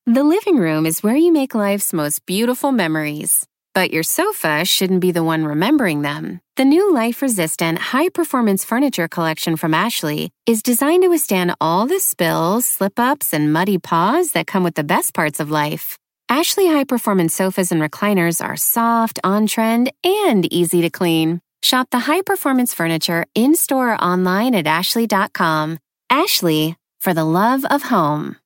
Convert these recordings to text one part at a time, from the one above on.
The living room is where you make life's most beautiful memories. But your sofa shouldn't be the one remembering them. The new life-resistant, high-performance furniture collection from Ashley is designed to withstand all the spills, slip-ups, and muddy paws that come with the best parts of life. Ashley high-performance sofas and recliners are soft, on-trend, and easy to clean. Shop the high-performance furniture in-store or online at ashley.com. Ashley, for the love of home.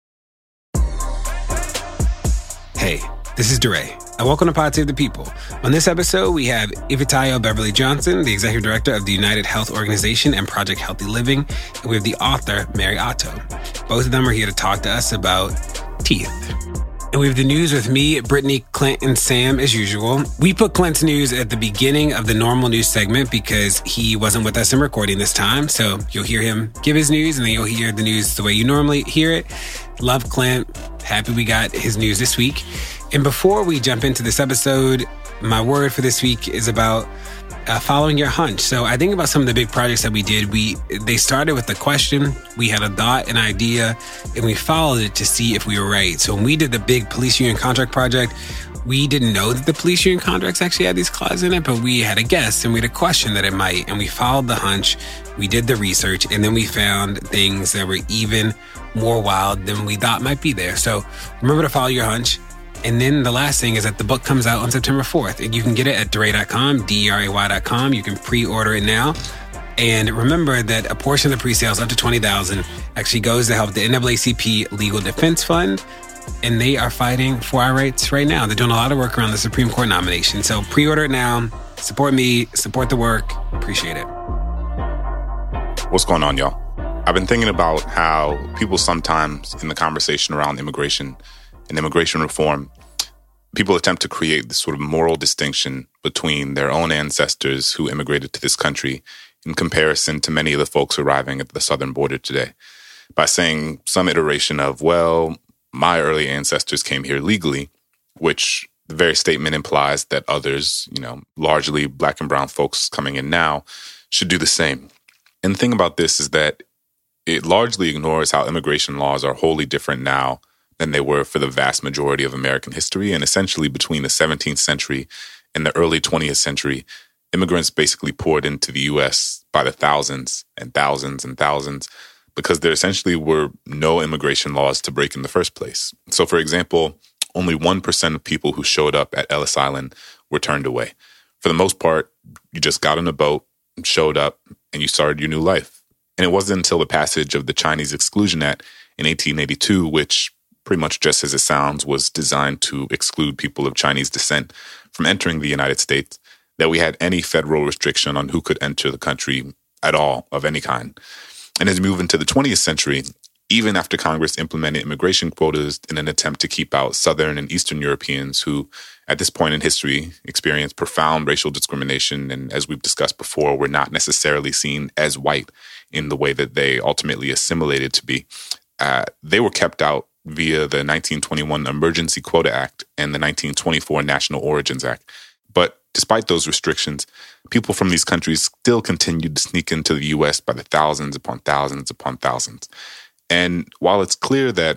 Hey, this is DeRay, and welcome to Pod Save the People. On this episode, we have Ifeitayo Beverly Johnson, the Executive Director of the United Health Organization and Project Healthy Living, and we have the author, Mary Otto. Both of them are here to talk to us about teeth. And we have the news with me, Brittany, Clint, and Sam, as usual. We put Clint's news at the beginning of the normal news segment because he wasn't with us in recording this time. So you'll hear him give his news, and then you'll hear the news the way you normally hear it. Love Clint. Happy we got his news this week. And before we jump into this episode, my word for this week is about following your hunch. So I think about some of the big projects that we did. They started with the question, we had a thought, an idea, and we followed it to see if we were right. So when we did the big police union contract project, we didn't know that the police union contracts actually had these clauses in it, but we had a guess and we had a question that it might, and we followed the hunch, we did the research, and then we found things that were even more wild than we thought might be there. So remember to follow your hunch. And then the last thing is that the book comes out on September 4th. And you can get it at DeRay.com, DERAY.com. You can pre-order it now. And remember that a portion of the pre-sales, up to $20,000, actually goes to help the NAACP Legal Defense Fund. And they are fighting for our rights right now. They're doing a lot of work around the Supreme Court nomination. So pre-order it now. Support me. Support the work. Appreciate it. What's going on, y'all? I've been thinking about how people sometimes in the conversation around immigration and immigration reform, people attempt to create this sort of moral distinction between their own ancestors who immigrated to this country in comparison to many of the folks arriving at the southern border today by saying some iteration of, well, my early ancestors came here legally, which the very statement implies that others, largely Black and brown folks coming in now, should do the same. And the thing about this is that it largely ignores how immigration laws are wholly different now than they were for the vast majority of American history. And essentially between the 17th century and the early 20th century, immigrants basically poured into the U.S. by the thousands and thousands and thousands because there essentially were no immigration laws to break in the first place. So, for example, only 1% of people who showed up at Ellis Island were turned away. For the most part, you just got on a boat, showed up, and you started your new life. And it wasn't until the passage of the Chinese Exclusion Act in 1882, which pretty much just as it sounds, was designed to exclude people of Chinese descent from entering the United States, that we had any federal restriction on who could enter the country at all of any kind. And as we move into the 20th century, even after Congress implemented immigration quotas in an attempt to keep out Southern and Eastern Europeans who, at this point in history, experienced profound racial discrimination and, as we've discussed before, were not necessarily seen as white in the way that they ultimately assimilated to be, they were kept out via the 1921 Emergency Quota Act and the 1924 National Origins Act. But despite those restrictions, people from these countries still continued to sneak into the U.S. by the thousands upon thousands upon thousands. And while it's clear that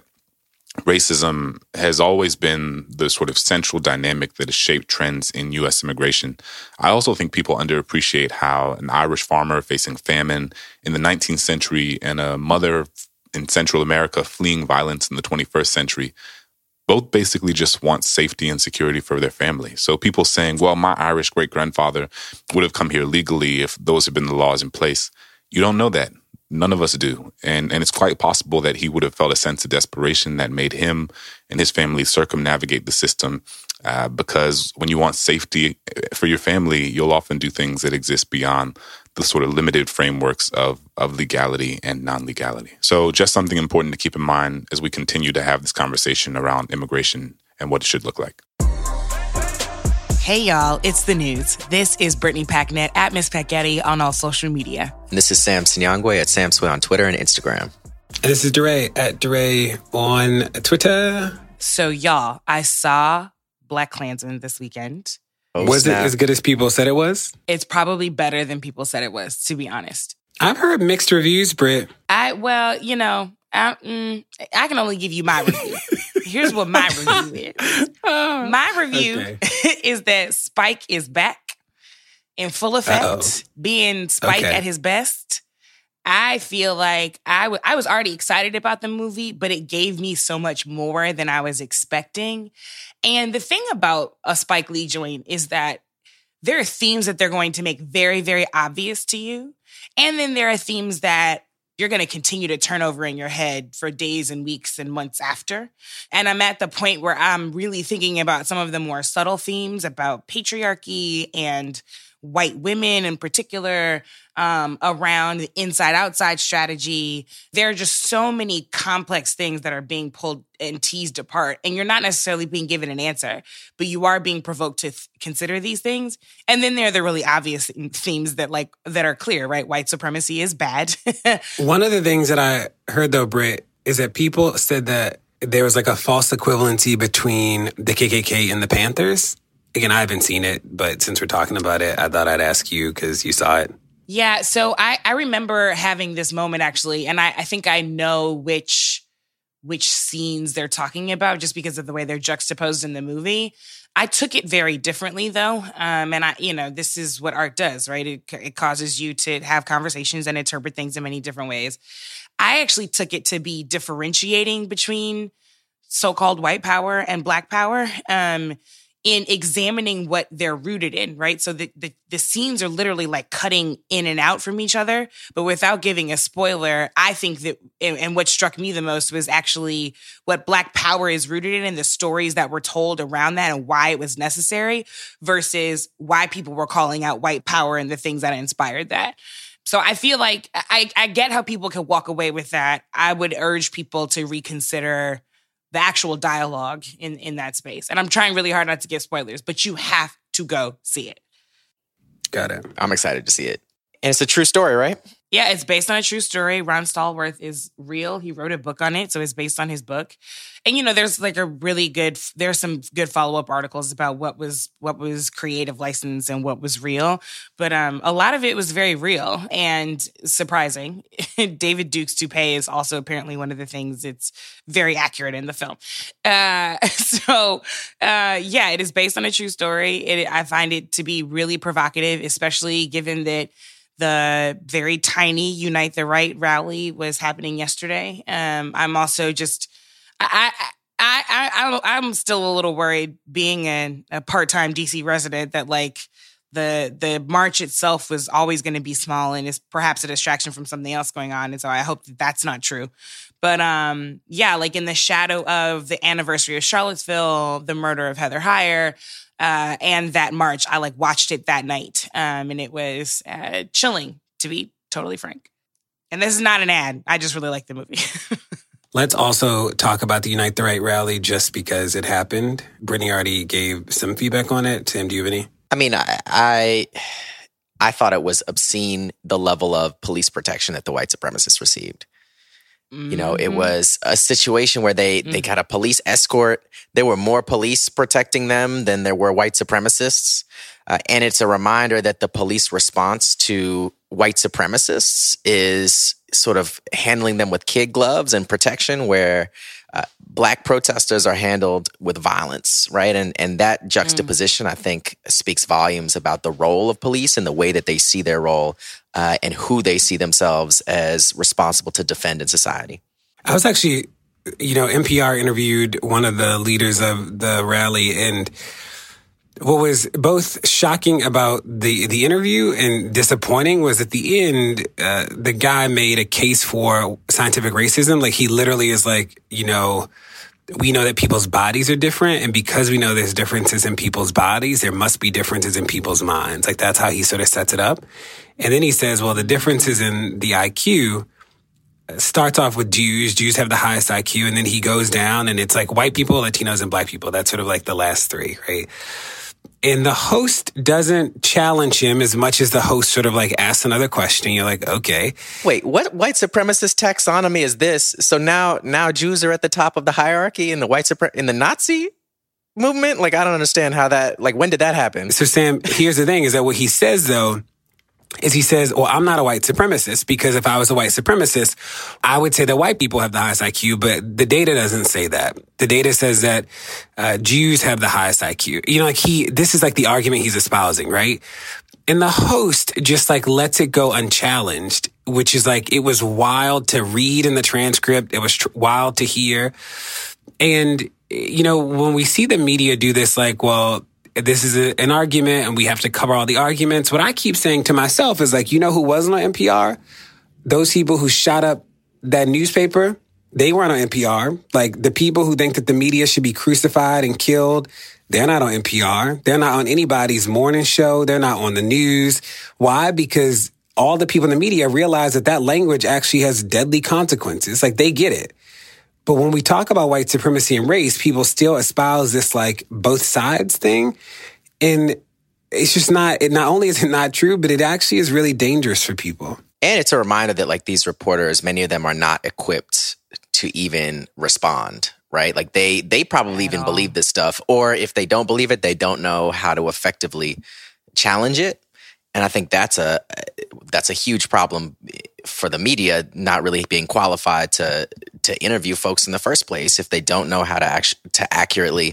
racism has always been the sort of central dynamic that has shaped trends in U.S. immigration, I also think people underappreciate how an Irish farmer facing famine in the 19th century and a mother in Central America fleeing violence in the 21st century both basically just want safety and security for their family. So people saying, well, my Irish great-grandfather would have come here legally if those had been the laws in place. You don't know that. None of us do. And it's quite possible that he would have felt a sense of desperation that made him and his family circumnavigate the system because when you want safety for your family, you'll often do things that exist beyond the sort of limited frameworks of legality and non-legality. So just something important to keep in mind as we continue to have this conversation around immigration and what it should look like. Hey, y'all, it's the news. This is Brittany Packnett at Miss Packetti on all social media. And this is Sam Sinyangwe at Sam Sway on Twitter and Instagram. And this is DeRay at DeRay on Twitter. So, y'all, I saw BlacKkKlansman this weekend. Was it as good as people said it was? It's probably better than people said it was, to be honest. I've heard mixed reviews, Britt. I can only give you my review. Here's what my review is. My review is that Spike is back in full effect, being Spike at his best. I feel like I was already excited about the movie, but it gave me so much more than I was expecting. And the thing about a Spike Lee joint is that there are themes that they're going to make very, very obvious to you. And then there are themes that you're going to continue to turn over in your head for days and weeks and months after. And I'm at the point where I'm really thinking about some of the more subtle themes about patriarchy and white women in particular, around the inside-outside strategy. There are just so many complex things that are being pulled and teased apart, and you're not necessarily being given an answer, but you are being provoked to consider these things. And then there are the really obvious themes that are clear, right? White supremacy is bad. One of the things that I heard, though, Britt, is that people said that there was like a false equivalency between the KKK and the Panthers. Again, I haven't seen it, but since we're talking about it, I thought I'd ask you because you saw it. Yeah, so I remember having this moment, actually, and I think I know which scenes they're talking about just because of the way they're juxtaposed in the movie. I took it very differently, though, and this is what art does, right? It causes you to have conversations and interpret things in many different ways. I actually took it to be differentiating between so-called white power and black power, in examining what they're rooted in, right? So the scenes are literally like cutting in and out from each other, but without giving a spoiler, I think that, and what struck me the most was actually what black power is rooted in and the stories that were told around that and why it was necessary versus why people were calling out white power and the things that inspired that. So I feel like I get how people can walk away with that. I would urge people to reconsider the actual dialogue in that space. And I'm trying really hard not to give spoilers, but you have to go see it. Got it. I'm excited to see it. And it's a true story, right? Yeah, it's based on a true story. Ron Stallworth is real. He wrote a book on it, so it's based on his book. And, there's there's some good follow-up articles about what was creative license and what was real. But a lot of it was very real and surprising. David Duke's toupee is also apparently one of the things that's very accurate in the film. It is based on a true story. I find it to be really provocative, especially given that the very tiny Unite the Right rally was happening yesterday. I'm also just, I'm still a little worried being a part-time DC resident that the march itself was always going to be small and is perhaps a distraction from something else going on. And so I hope that that's not true. But in the shadow of the anniversary of Charlottesville, the murder of Heather Heyer, and that march, I watched it that night. And it was chilling, to be totally frank. And this is not an ad. I just really like the movie. Let's also talk about the Unite the Right rally just because it happened. Brittany already gave some feedback on it. Sam, do you have any? I mean, I thought it was obscene, the level of police protection that the white supremacists received. Mm-hmm. It was a situation where they got a police escort. There were more police protecting them than there were white supremacists. And it's a reminder that the police response to white supremacists is sort of handling them with kid gloves and protection, where black protesters are handled with violence, right? And that juxtaposition, I think, speaks volumes about the role of police and the way that they see their role and who they see themselves as responsible to defend in society. I was actually, NPR interviewed one of the leaders of the rally, and what was both shocking about the interview and disappointing was at the end, the guy made a case for scientific racism. He literally is we know that people's bodies are different, and because we know there's differences in people's bodies, there must be differences in people's minds. That's how he sort of sets it up. And then he says, well, the differences in the IQ starts off with Jews. Jews have the highest IQ, and then he goes down, and it's white people, Latinos, and black people. That's sort of the last three, right? And the host doesn't challenge him as much as the host sort of asks another question. You're okay. Wait, what white supremacist taxonomy is this? So now Jews are at the top of the hierarchy in the in the Nazi movement? I don't understand how that, when did that happen? So Sam, here's the thing is that what he says though is he says, well, I'm not a white supremacist because if I was a white supremacist, I would say that white people have the highest IQ, but the data doesn't say that. The data says that Jews have the highest IQ. You know, like this is like the argument he's espousing, right? And the host just like lets it go unchallenged, which is like, it was wild to read in the transcript. It was wild to hear. And, you know, when we see the media do this, like, well, this is an argument and we have to cover all the arguments. What I keep saying to myself is like, you know who wasn't on NPR? Those people who shot up that newspaper, they weren't on NPR. Like the people who think that the media should be crucified and killed, they're not on NPR. They're not on anybody's morning show. They're not on the news. Why? Because all the people in the media realize that language actually has deadly consequences. Like they get it. But when we talk about white supremacy and race, people still espouse this like both sides thing. And it's just not only is it not true, but it actually is really dangerous for people. And it's a reminder that like these reporters, many of them are not equipped to even respond, right? Like they probably even believe this stuff. Or if they don't believe it, they don't know how to effectively challenge it. And I think that's a huge problem for the media, not really being qualified to interview folks in the first place if they don't know how to accurately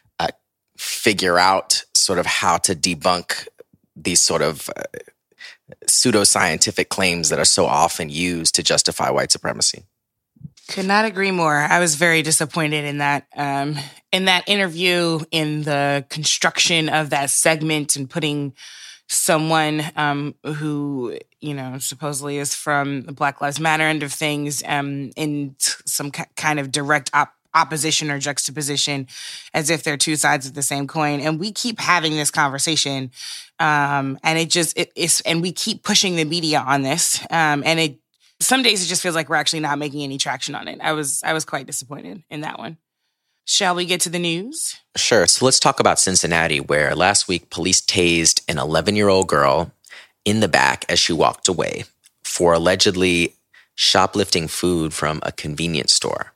figure out sort of how to debunk these sort of pseudoscientific claims that are so often used to justify white supremacy. Could not agree more. I was very disappointed in that interview, in the construction of that segment, and putting someone who, you know, supposedly is from the Black Lives Matter end of things in some kind of direct opposition or juxtaposition, as if they're two sides of the same coin. And we keep having this conversation, and and we keep pushing the media on this. And some days it just feels like we're actually not making any traction on it. I was quite disappointed in that one. Shall we get to the news? Sure. So let's talk about Cincinnati, where last week police tased an 11-year-old girl in the back as she walked away for allegedly shoplifting food from a convenience store.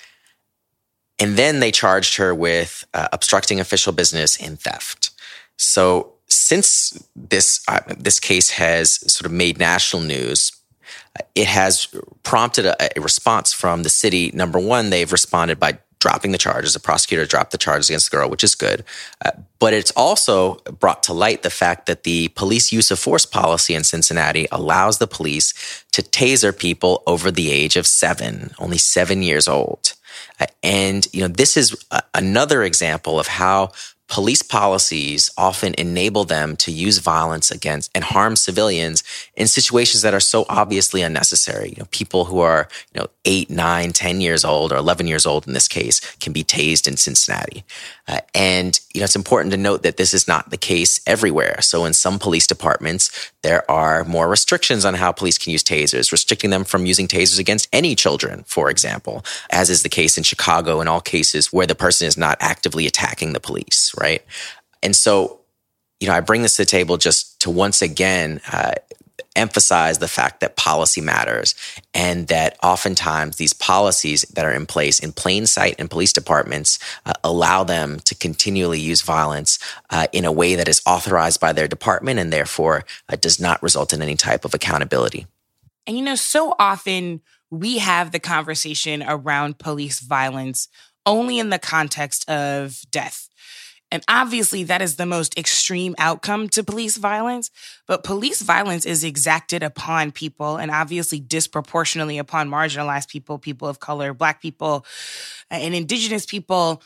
And then they charged her with obstructing official business and theft. So since this case has sort of made national news, it has prompted a response from the city. Number one, they've responded by dropping the charges. The prosecutor dropped the charges against the girl, which is good. But it's also brought to light the fact that the police use of force policy in Cincinnati allows the police to taser people over the age of 7, only 7 years old. And, you know, this is another example of how police policies often enable them to use violence against and harm civilians in situations that are so obviously unnecessary. You know, people who are, 8, 9, 10 years old, or 11 years old in this case, can be tased in Cincinnati. And it's important to note that this is not the case everywhere. So in some police departments, there are more restrictions on how police can use tasers, restricting them from using tasers against any children, for example, as is the case in Chicago in all cases where the person is not actively attacking the police, right? And so, I bring this to the table just to once again emphasize the fact that policy matters, and that oftentimes these policies that are in place in plain sight in police departments allow them to continually use violence in a way that is authorized by their department and therefore does not result in any type of accountability. And so often we have the conversation around police violence only in the context of death. And obviously, that is the most extreme outcome to police violence. But police violence is exacted upon people, and obviously disproportionately upon marginalized people, people of color, Black people, and Indigenous people,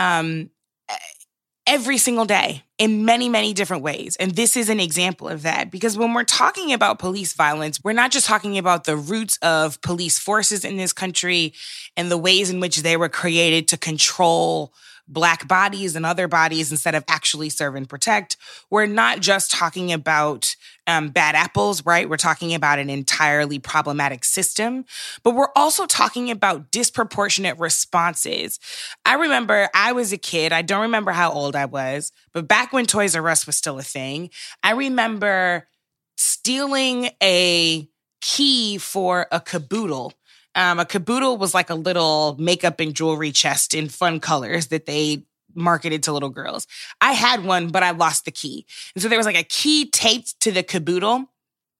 every single day in many, many different ways. And this is an example of that. Because when we're talking about police violence, we're not just talking about the roots of police forces in this country and the ways in which they were created to control Black bodies and other bodies instead of actually serve and protect. We're not just talking about bad apples, right? We're talking about an entirely problematic system, but we're also talking about disproportionate responses. I remember I was a kid. I don't remember how old I was, but back when Toys R Us was still a thing, I remember stealing a key for a caboodle. A caboodle was like a little makeup and jewelry chest in fun colors that they marketed to little girls. I had one, but I lost the key. And so there was like a key taped to the caboodle.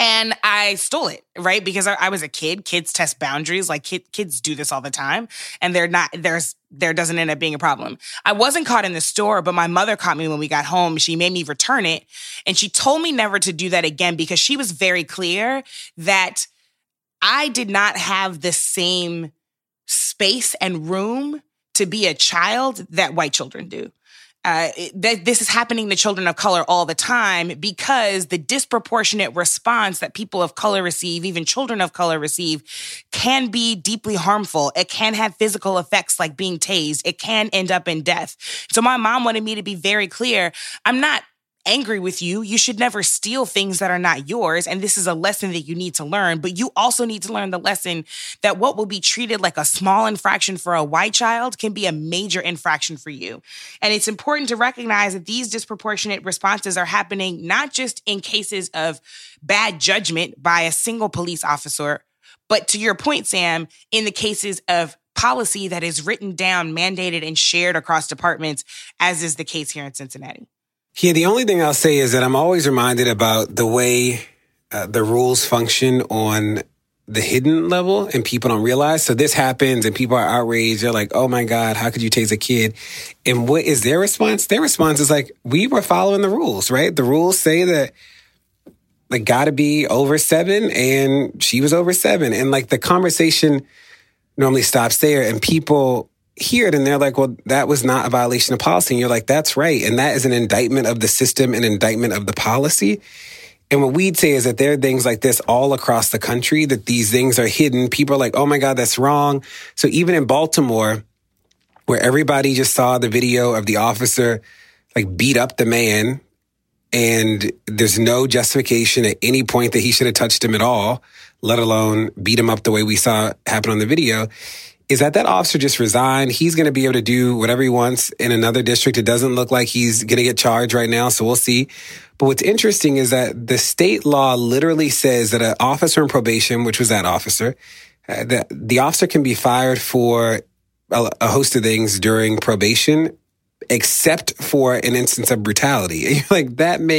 And I stole it, right? Because I was a kid. Kids test boundaries. Like kids do this all the time. And there doesn't end up being a problem. I wasn't caught in the store, but my mother caught me when we got home. She made me return it. And she told me never to do that again because she was very clear that I did not have the same space and room to be a child that white children do. This is happening to children of color all the time because the disproportionate response that people of color receive, even children of color receive, can be deeply harmful. It can have physical effects like being tased. It can end up in death. So my mom wanted me to be very clear. I'm not angry with you. You should never steal things that are not yours. And this is a lesson that you need to learn. But you also need to learn the lesson that what will be treated like a small infraction for a white child can be a major infraction for you. And it's important to recognize that these disproportionate responses are happening not just in cases of bad judgment by a single police officer, but to your point, Sam, in the cases of policy that is written down, mandated, and shared across departments, as is the case here in Cincinnati. Yeah, the only thing I'll say is that I'm always reminded about the way the rules function on the hidden level and people don't realize. So this happens and people are outraged. They're like, oh my God, how could you tase a kid? And what is their response? Their response is like, we were following the rules, right? The rules say that like gotta be over 7 and she was over 7. And like the conversation normally stops there and people hear it and they're like, well, that was not a violation of policy. And you're like, that's right. And that is an indictment of the system, an indictment of the policy. And what we'd say is that there are things like this all across the country, that these things are hidden. People are like, oh my God, that's wrong. So even in Baltimore, where everybody just saw the video of the officer like beat up the man and there's no justification at any point that he should have touched him at all, let alone beat him up the way we saw happen on the video, is that officer just resigned. He's going to be able to do whatever he wants in another district. It doesn't look like he's going to get charged right now, so we'll see. But what's interesting is that the state law literally says that an officer in probation, which was that officer, the officer can be fired for a host of things during probation, except for an instance of brutality. And you're like,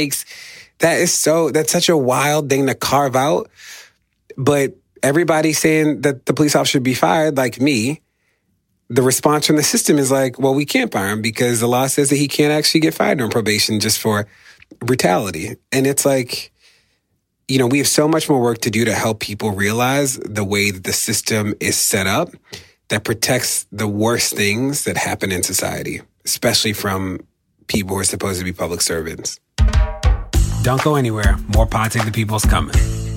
that's such a wild thing to carve out. But everybody's saying that the police officer should be fired, like me. The response from the system is like, well, we can't fire him because the law says that he can't actually get fired on probation just for brutality. And it's like, you know, we have so much more work to do to help people realize the way that the system is set up that protects the worst things that happen in society, especially from people who are supposed to be public servants. Don't go anywhere. More Pod Save the People's coming.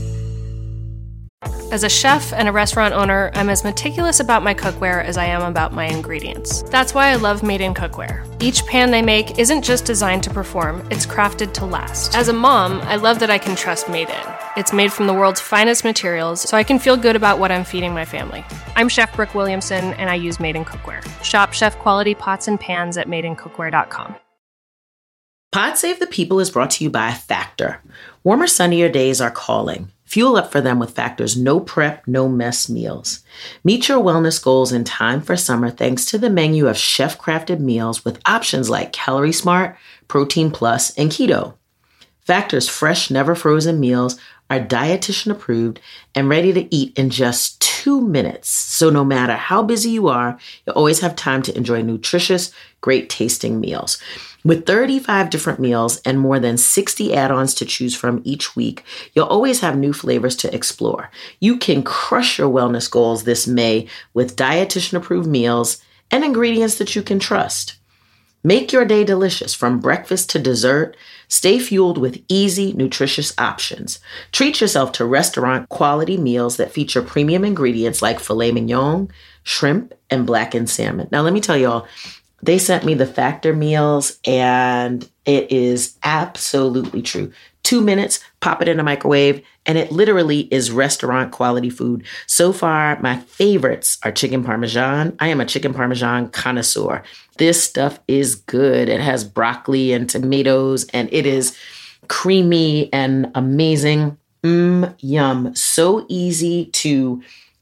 As a chef and a restaurant owner, I'm as meticulous about my cookware as I am about my ingredients. That's why I love Made in Cookware. Each pan they make isn't just designed to perform, it's crafted to last. As a mom, I love that I can trust Made In. It's made from the world's finest materials, so I can feel good about what I'm feeding my family. I'm Chef Brooke Williamson, and I use Made in Cookware. Shop chef-quality pots and pans at madeincookware.com. Pod Save the People is brought to you by Factor. Warmer, sunnier days are calling. Fuel up for them with Factor's no prep, no mess meals. Meet your wellness goals in time for summer thanks to the menu of chef-crafted meals with options like Calorie Smart, Protein Plus, and Keto. Factor's fresh, never frozen meals are dietitian approved and ready to eat in just 2 minutes. So no matter how busy you are, you'll always have time to enjoy nutritious, great tasting meals. With 35 different meals and more than 60 add-ons to choose from each week, you'll always have new flavors to explore. You can crush your wellness goals this May with dietitian-approved meals and ingredients that you can trust. Make your day delicious from breakfast to dessert. Stay fueled with easy, nutritious options. Treat yourself to restaurant-quality meals that feature premium ingredients like filet mignon, shrimp, and blackened salmon. Now, let me tell y'all, they sent me the Factor meals, and it is absolutely true. 2 minutes, pop it in a microwave, and it literally is restaurant quality food. So far, my favorites are chicken parmesan. I am a chicken parmesan connoisseur. This stuff is good. It has broccoli and tomatoes, and it is creamy and amazing. Yum. So easy to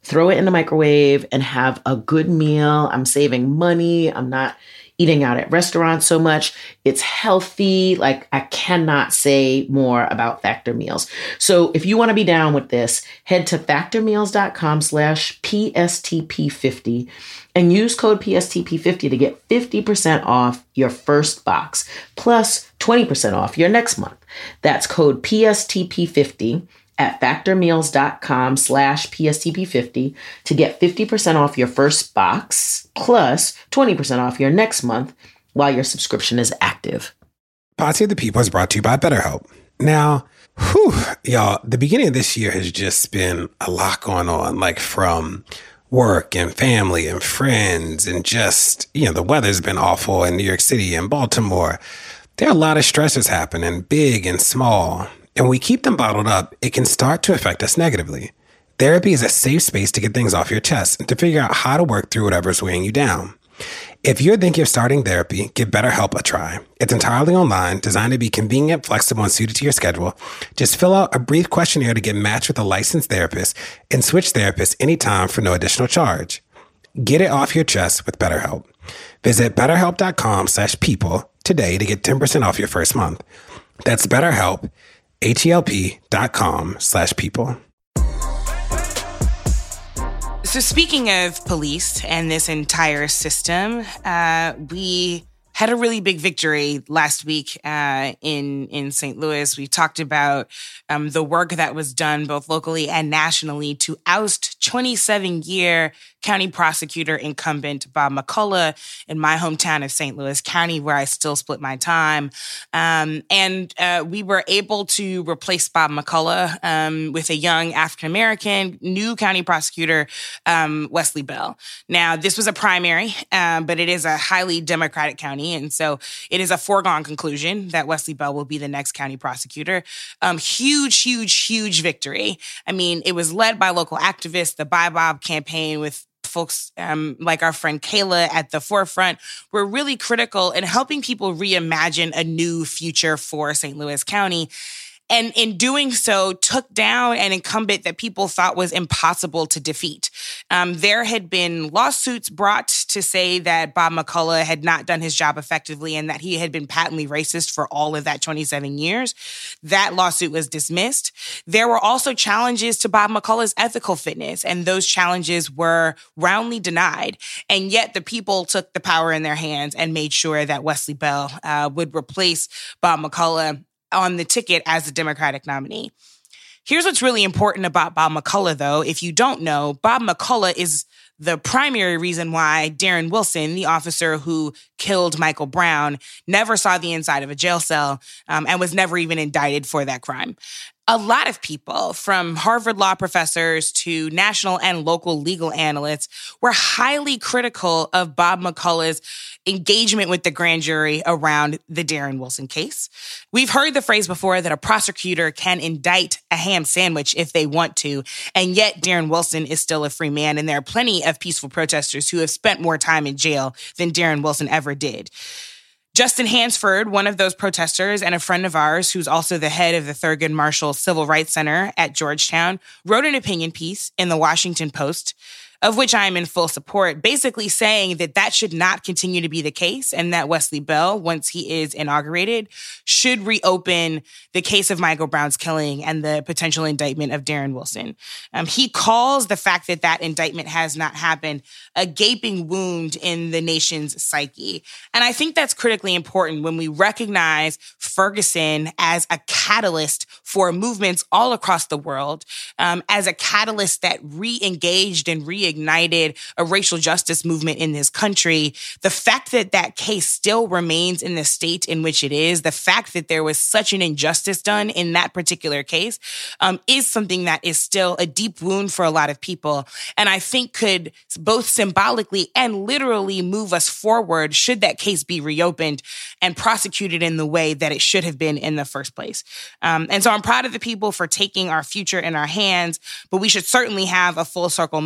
throw it in the microwave and have a good meal. I'm saving money. I'm not eating out at restaurants so much. It's healthy. Like, I cannot say more about Factor meals. So if you want to be down with this, head to factormeals.com/PSTP50 and use code PSTP50 to get 50% off your first box, plus 20% off your next month. That's code PSTP50 at factormeals.com/PSTP50 to get 50% off your first box plus 20% off your next month while your subscription is active. Pod Save the People is brought to you by BetterHelp. Now, y'all, the beginning of this year has just been a lot going on, like from work and family and friends and just, the weather's been awful in New York City and Baltimore. There are a lot of stressors happening, big and small. And when we keep them bottled up, it can start to affect us negatively. Therapy is a safe space to get things off your chest and to figure out how to work through whatever's weighing you down. If you're thinking of starting therapy, give BetterHelp a try. It's entirely online, designed to be convenient, flexible, and suited to your schedule. Just fill out a brief questionnaire to get matched with a licensed therapist and switch therapists anytime for no additional charge. Get it off your chest with BetterHelp. Visit BetterHelp.com/people today to get 10% off your first month. That's BetterHelp, HELP.com/people. So speaking of police and this entire system, we had a really big victory last week in St. Louis. We talked about the work that was done both locally and nationally to oust 27-year county prosecutor incumbent Bob McCullough in my hometown of St. Louis County, where I still split my time. And we were able to replace Bob McCullough with a young African-American new county prosecutor, Wesley Bell. Now, this was a primary, but it is a highly Democratic county. And so it is a foregone conclusion that Wesley Bell will be the next county prosecutor. Huge victory. I mean, it was led by local activists, the Buy Bob campaign with folks like our friend Kayla at the forefront were really critical in helping people reimagine a new future for St. Louis County. And in doing so, took down an incumbent that people thought was impossible to defeat. There had been lawsuits brought to say that Bob McCullough had not done his job effectively and that he had been patently racist for all of that 27 years. That lawsuit was dismissed. There were also challenges to Bob McCullough's ethical fitness, and those challenges were roundly denied. And yet the people took the power in their hands and made sure that Wesley Bell would replace Bob McCullough on the ticket as the Democratic nominee. Here's what's really important about Bob McCullough, though. If you don't know, Bob McCullough is the primary reason why Darren Wilson, the officer who killed Michael Brown, never saw the inside of a jail cell and was never even indicted for that crime. A lot of people, from Harvard law professors to national and local legal analysts, were highly critical of Bob McCullough's engagement with the grand jury around the Darren Wilson case. We've heard the phrase before that a prosecutor can indict a ham sandwich if they want to, and yet Darren Wilson is still a free man, and there are plenty of peaceful protesters who have spent more time in jail than Darren Wilson ever did. Justin Hansford, one of those protesters and a friend of ours who's also the head of the Thurgood Marshall Civil Rights Center at Georgetown, wrote an opinion piece in the Washington Post, of which I am in full support, basically saying that that should not continue to be the case and that Wesley Bell, once he is inaugurated, should reopen the case of Michael Brown's killing and the potential indictment of Darren Wilson. He calls the fact that that indictment has not happened a gaping wound in the nation's psyche. And I think that's critically important when we recognize Ferguson as a catalyst for movements all across the world, as a catalyst that re-engaged and reignited a racial justice movement in this country. The fact that that case still remains in the state in which it is, the fact that there was such an injustice done in that particular case, is something that is still a deep wound for a lot of people. And I think could both symbolically and literally move us forward should that case be reopened and prosecuted in the way that it should have been in the first place. And so I'm proud of the people for taking our future in our hands, but we should certainly have a full circle moment and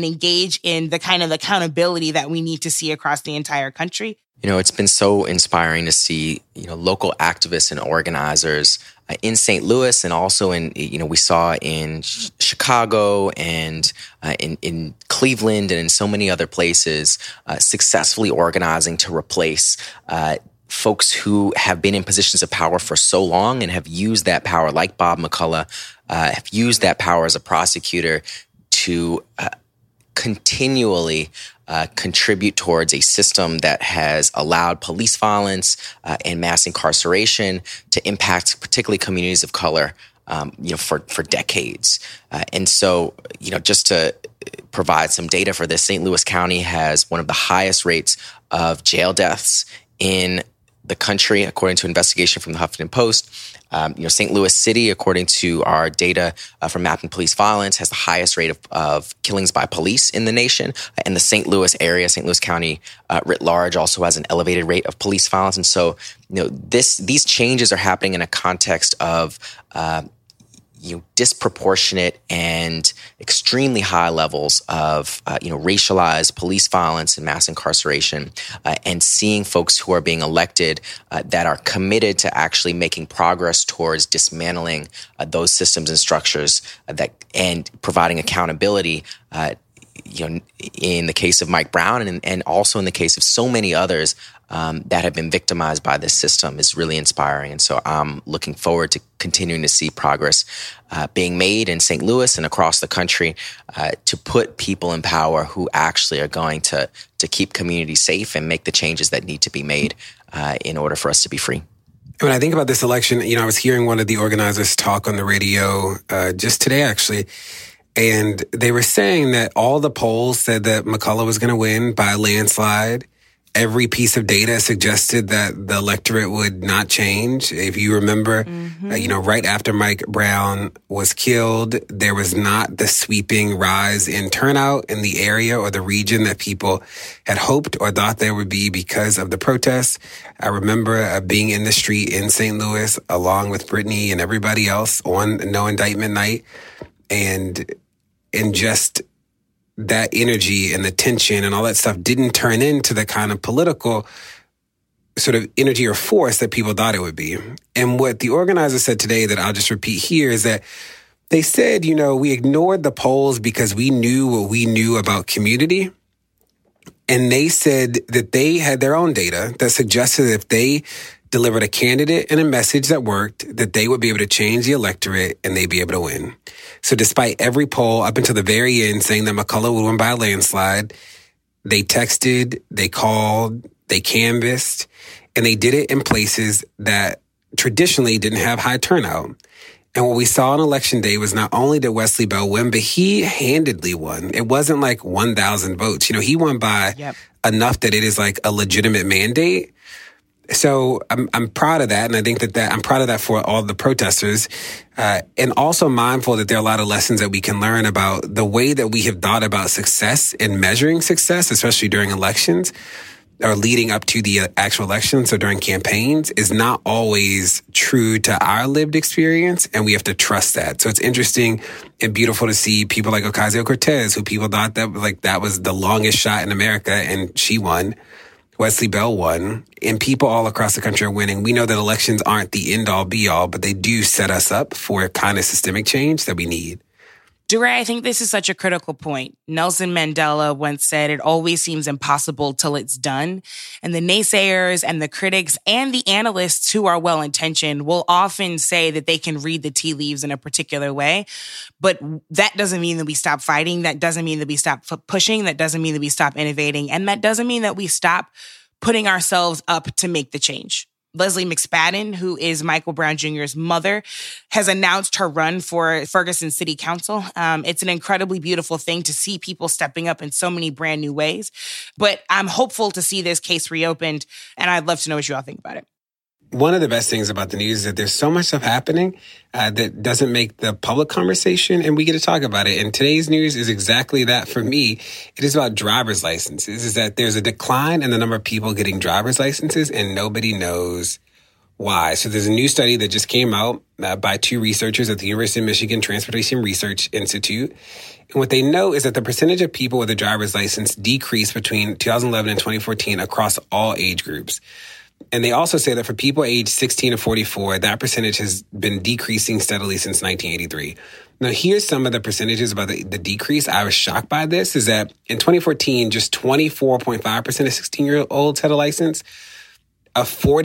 and engage in the kind of accountability that we need to see across the entire country. It's been so inspiring to see, local activists and organizers in St. Louis, and also we saw in Chicago and in Cleveland and in so many other places, successfully organizing to replace folks who have been in positions of power for so long and have used that power, like Bob McCullough, have used that power as a prosecutor to continually contribute towards a system that has allowed police violence and mass incarceration to impact particularly communities of color, for decades. And so, just to provide some data for this, St. Louis County has one of the highest rates of jail deaths in the country, according to an investigation from the Huffington Post. St. Louis City, according to our data from Mapping Police Violence, has the highest rate of killings by police in the nation. And the St. Louis area, St. Louis County writ large, also has an elevated rate of police violence. And so, these changes are happening in a context of disproportionate and extremely high levels of, racialized police violence and mass incarceration, and seeing folks who are being elected that are committed to actually making progress towards dismantling those systems and structures and providing accountability. In the case of Mike Brown and also in the case of so many others that have been victimized by this system is really inspiring. And so I'm looking forward to continuing to see progress being made in St. Louis and across the country to put people in power who actually are going to keep communities safe and make the changes that need to be made in order for us to be free. When I think about this election, I was hearing one of the organizers talk on the radio just today, actually. And they were saying that all the polls said that McCullough was going to win by a landslide. Every piece of data suggested that the electorate would not change. If you remember, right after Mike Brown was killed, there was not the sweeping rise in turnout in the area or the region that people had hoped or thought there would be because of the protests. I remember being in the street in St. Louis along with Brittany and everybody else on no indictment night. And just that energy and the tension and all that stuff didn't turn into the kind of political sort of energy or force that people thought it would be. And what the organizers said today that I'll just repeat here is that they said, we ignored the polls because we knew what we knew about community. And they said that they had their own data that suggested that if they delivered a candidate and a message that worked, that they would be able to change the electorate and they'd be able to win. So despite every poll up until the very end saying that McCullough would win by a landslide, they texted, they called, they canvassed, and they did it in places that traditionally didn't have high turnout. And what we saw on election day was not only did Wesley Bell win, but he handedly won. It wasn't like 1,000 votes. He won by enough that it is like a legitimate mandate. So I'm proud of that, and I think that I'm proud of that for all the protesters, and also mindful that there are a lot of lessons that we can learn about the way that we have thought about success and measuring success, especially during elections or leading up to the actual election. So during campaigns is not always true to our lived experience, and we have to trust that. So it's interesting and beautiful to see people like Ocasio-Cortez, who people thought that was the longest shot in America, and she won. Wesley Bell won, and people all across the country are winning. We know that elections aren't the end-all, be-all, but they do set us up for a kind of systemic change that we need. DeRay, I think this is such a critical point. Nelson Mandela once said, "It always seems impossible till it's done." And the naysayers and the critics and the analysts who are well-intentioned will often say that they can read the tea leaves in a particular way. But that doesn't mean that we stop fighting. That doesn't mean that we stop pushing. That doesn't mean that we stop innovating. And that doesn't mean that we stop putting ourselves up to make the change. Leslie McSpadden, who is Michael Brown Jr.'s mother, has announced her run for Ferguson City Council. It's an incredibly beautiful thing to see people stepping up in so many brand new ways. But I'm hopeful to see this case reopened, and I'd love to know what you all think about it. One of the best things about the news is that there's so much stuff happening that doesn't make the public conversation, and we get to talk about it. And today's news is exactly that for me. It is about driver's licenses, is that there's a decline in the number of people getting driver's licenses, and nobody knows why. So there's a new study that just came out by two researchers at the University of Michigan Transportation Research Institute. And what they know is that the percentage of people with a driver's license decreased between 2011 and 2014 across all age groups. And they also say that for people aged 16 to 44, that percentage has been decreasing steadily since 1983. Now, here's some of the percentages about the decrease. I was shocked by this, is that in 2014, just 24.5% of 16-year-olds had a license, a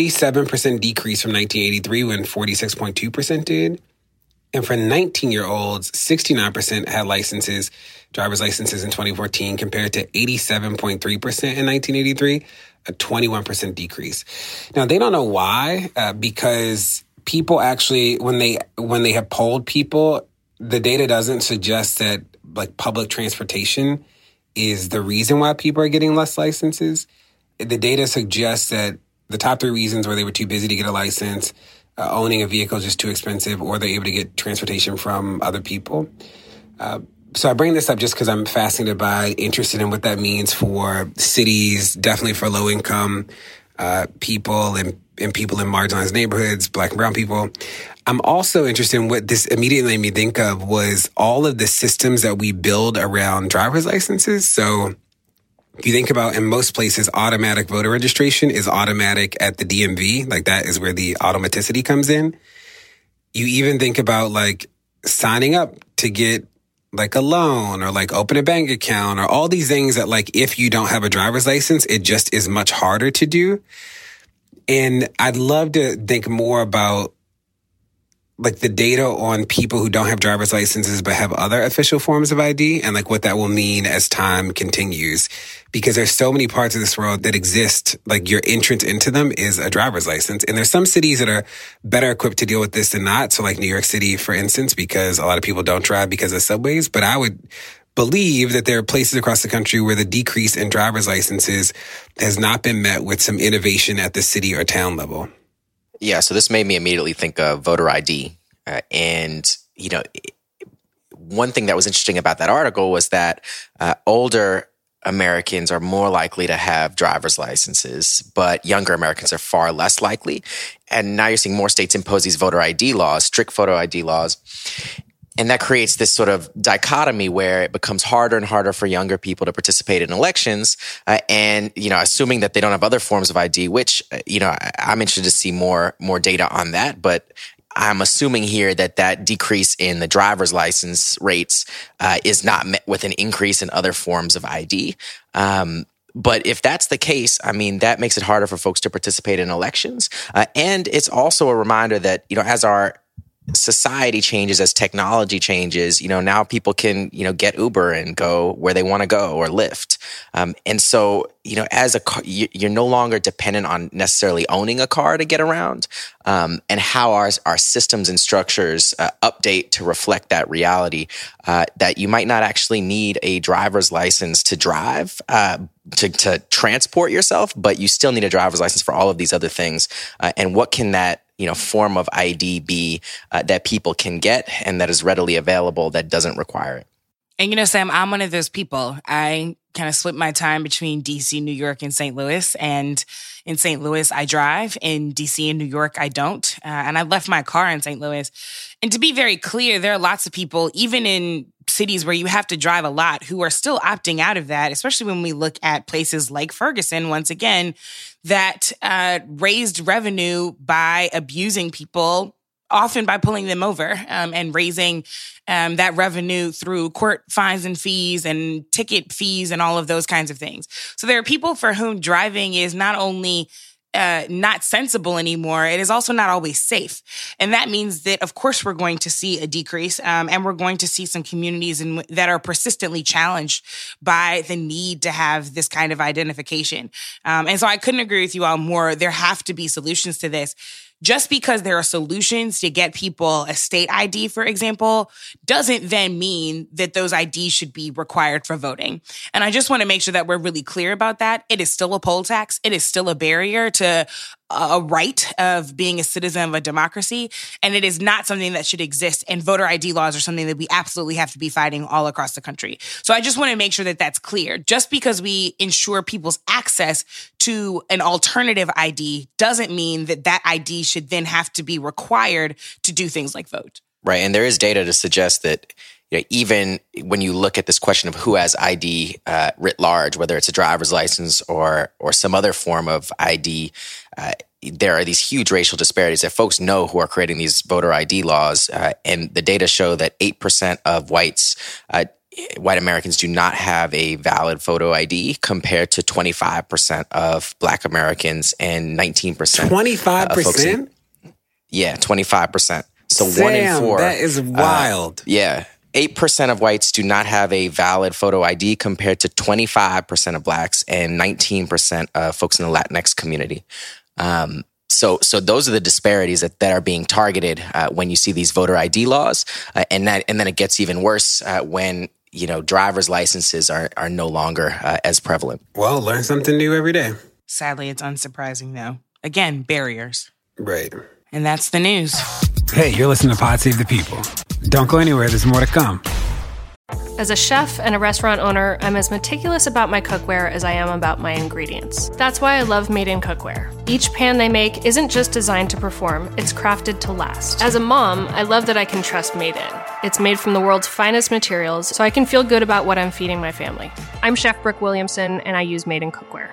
47% decrease from 1983 when 46.2% did. And for 19-year-olds, 69% had driver's licenses in 2014 compared to 87.3% in 1983, a 21% decrease. Now, they don't know why, because people actually, when they have polled people, the data doesn't suggest that like public transportation is the reason why people are getting less licenses. The data suggests that the top three reasons were they were too busy to get a license, owning a vehicle is just too expensive, or they're able to get transportation from other people. So I bring this up just because I'm fascinated by, interested in what that means for cities, definitely for low-income people and people in marginalized neighborhoods, Black and brown people. I'm also interested in what this immediately made me think of was all of the systems that we build around driver's licenses. So if you think about, in most places, automatic voter registration is automatic at the DMV. Like, that is where the automaticity comes in. You even think about, like, signing up to get, like, a loan or, like, open a bank account or all these things that, like, if you don't have a driver's license, it just is much harder to do. And I'd love to think more about, like, the data on people who don't have driver's licenses but have other official forms of ID and, like, what that will mean as time continues. Because there's so many parts of this world that exist, like, your entrance into them is a driver's license. And there's some cities that are better equipped to deal with this than not. So, like, New York City, for instance, because a lot of people don't drive because of subways. But I would believe that there are places across the country where the decrease in driver's licenses has not been met with some innovation at the city or town level. Yeah, so this made me immediately think of voter ID. And, you know, one thing that was interesting about that article was that older Americans are more likely to have driver's licenses, but younger Americans are far less likely. And now you're seeing more states impose these voter ID laws, strict photo ID laws. And that creates this sort of dichotomy where it becomes harder and harder for younger people to participate in elections. And, you know, assuming that they don't have other forms of ID, which, you know, I'm interested to see more data on that. But I'm assuming here that decrease in the driver's license rates is not met with an increase in other forms of ID. But if that's the case, I mean, that makes it harder for folks to participate in elections. And it's also a reminder that, you know, as our society changes, as technology changes, you know, now people can, you know, get Uber and go where they want to go, or Lyft. And so, you know, as a car, you're no longer dependent on necessarily owning a car to get around. And how our systems and structures update to reflect that reality, that you might not actually need a driver's license to drive, to transport yourself, but you still need a driver's license for all of these other things. And what can that, you know, form of ID be that people can get and that is readily available that doesn't require it? And, you know, Sam, I'm one of those people. I kind of split my time between DC, New York, and St. Louis. And in St. Louis, I drive. In DC and New York, I don't. And I left my car in St. Louis. And to be very clear, there are lots of people, even in cities where you have to drive a lot, who are still opting out of that, especially when we look at places like Ferguson, once again, that raised revenue by abusing people, often by pulling them over, and raising that revenue through court fines and fees and ticket fees and all of those kinds of things. So there are people for whom driving is not only not sensible anymore, it is also not always safe. And that means that, of course, we're going to see a decrease, and we're going to see some communities that are persistently challenged by the need to have this kind of identification. And so I couldn't agree with you all more. There have to be solutions to this. Just because there are solutions to get people a state ID, for example, doesn't then mean that those IDs should be required for voting. And I just want to make sure that we're really clear about that. It is still a poll tax. It is still a barrier to a right of being a citizen of a democracy, and it is not something that should exist. And voter ID laws are something that we absolutely have to be fighting all across the country. So I just want to make sure that that's clear. Just because we ensure people's access to an alternative ID doesn't mean that that ID should then have to be required to do things like vote. Right. And there is data to suggest that even when you look at this question of who has ID writ large, whether it's a driver's license or some other form of ID, there are these huge racial disparities that folks know who are creating these voter ID laws. And the data show that 8% of white Americans do not have a valid photo ID compared to 25% of Black Americans and 19%. 25%? Yeah, 25%. So Damn, 1 in 4. That is wild. 8% of whites do not have a valid photo ID compared to 25% of Blacks and 19% of folks in the Latinx community. So those are the disparities that are being targeted when you see these voter ID laws, and then it gets even worse when driver's licenses are no longer as prevalent. Well, learn something new every day. Sadly, it's unsurprising though. Again, barriers. Right. And that's the news. Hey, you're listening to Pod Save the People. Don't go anywhere. There's more to come. As a chef and a restaurant owner, I'm as meticulous about my cookware as I am about my ingredients. That's why I love Made in Cookware. Each pan they make isn't just designed to perform, it's crafted to last. As a mom, I love that I can trust Made In. It's made from the world's finest materials, so I can feel good about what I'm feeding my family. I'm Chef Brooke Williamson, and I use Made in Cookware.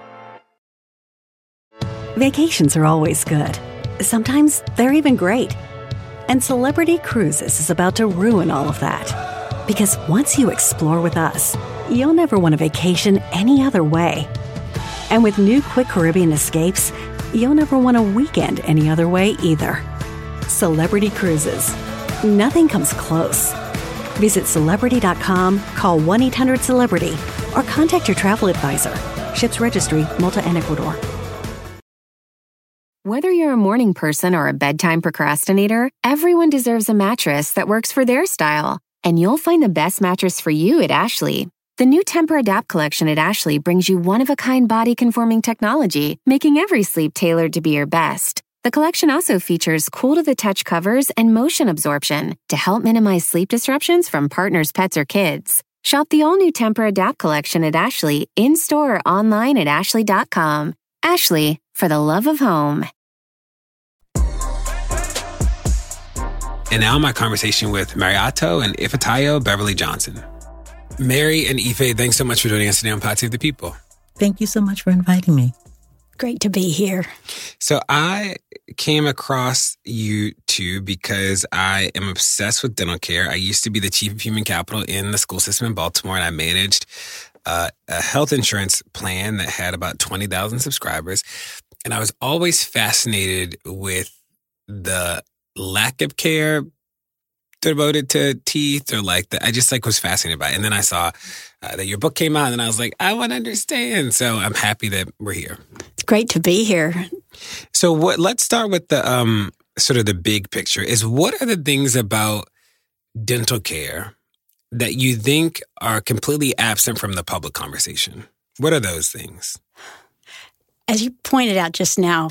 Vacations are always good. Sometimes they're even great. And Celebrity Cruises is about to ruin all of that. Because once you explore with us, you'll never want a vacation any other way. And with new Quick Caribbean Escapes, you'll never want a weekend any other way either. Celebrity Cruises. Nothing comes close. Visit Celebrity.com, call 1-800-CELEBRITY, or contact your travel advisor. Ships Registry, Malta and Ecuador. Whether you're a morning person or a bedtime procrastinator, everyone deserves a mattress that works for their style. And you'll find the best mattress for you at Ashley. The new Tempur-Adapt collection at Ashley brings you one-of-a-kind body-conforming technology, making every sleep tailored to be your best. The collection also features cool-to-the-touch covers and motion absorption to help minimize sleep disruptions from partners, pets, or kids. Shop the all-new Tempur-Adapt collection at Ashley, in-store or online at ashley.com. Ashley, for the love of home. And now my conversation with Mariato and Ifeitayo Beverly Johnson. Mary and Ife, thanks so much for joining us today on Pod Save the People. Thank you so much for inviting me. Great to be here. So I came across you two because I am obsessed with dental care. I used to be the chief of human capital in the school system in Baltimore, and I managed a health insurance plan that had about 20,000 subscribers. And I was always fascinated with the lack of care devoted to teeth, or I just was fascinated by it. And then I saw that your book came out, and I was like, I want to understand. So I'm happy that we're here. It's great to be here. So let's start with the sort of the big picture. Is what are the things about dental care that you think are completely absent from the public conversation? What are those things? As you pointed out just now,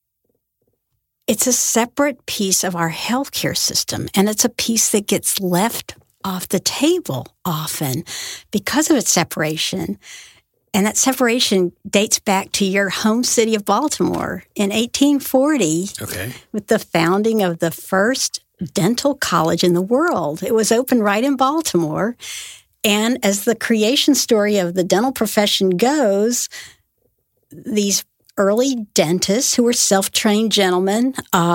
it's a separate piece of our healthcare system, and it's a piece that gets left off the table often because of its separation. And that separation dates back to your home city of Baltimore in 1840 with the founding of the first dental college in the world. It was opened right in Baltimore. And as the creation story of the dental profession goes, these early dentists who were self-trained gentlemen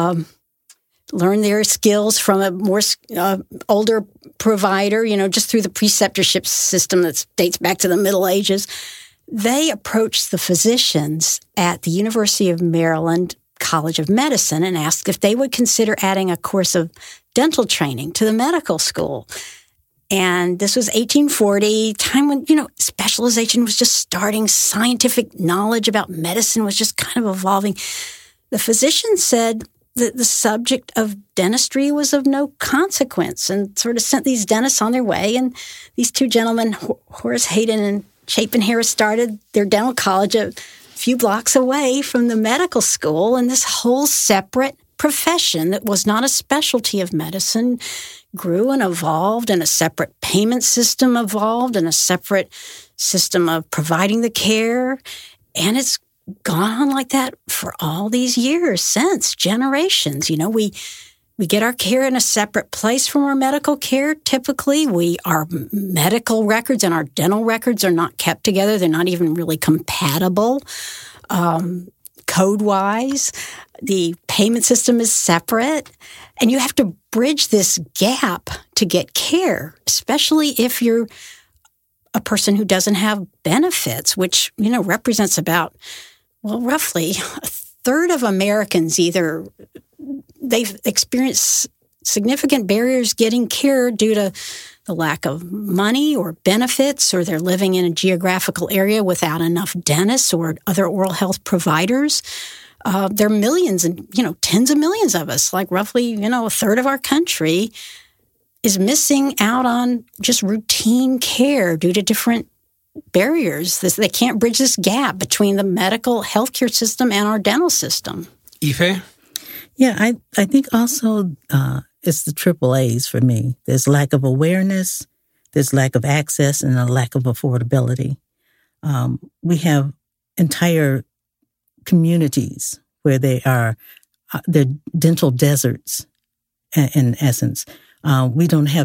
learned their skills from a more older provider, just through the preceptorship system that dates back to the Middle Ages. They approached the physicians at the University of Maryland College of Medicine and asked if they would consider adding a course of dental training to the medical school. And this was 1840, time when, specialization was just starting. Scientific knowledge about medicine was just kind of evolving. The physicians said that the subject of dentistry was of no consequence and sort of sent these dentists on their way. And these two gentlemen, Horace Hayden and Chapin Harris, started their dental college a few blocks away from the medical school, and this whole separate profession that was not a specialty of medicine grew and evolved, and a separate payment system evolved, and a separate system of providing the care. And it's gone on like that for all these years since, generations. You know, we get our care in a separate place from our medical care. Typically, our medical records and our dental records are not kept together. They're not even really compatible code-wise. The payment system is separate. And you have to bridge this gap to get care, especially if you're a person who doesn't have benefits, which, you know, represents about, well, roughly a third of Americans either they've experienced significant barriers getting care due to the lack of money or benefits, or they're living in a geographical area without enough dentists or other oral health providers. There are millions and, you know, tens of millions of us, like roughly, you know, a third of our country is missing out on just routine care due to different barriers. They can't bridge this gap between the medical healthcare system and our dental system. Ife? Yeah, I think also it's the triple A's for me. There's lack of awareness, there's lack of access, and a lack of affordability. We have entire communities where they're dental deserts, in essence. We don't have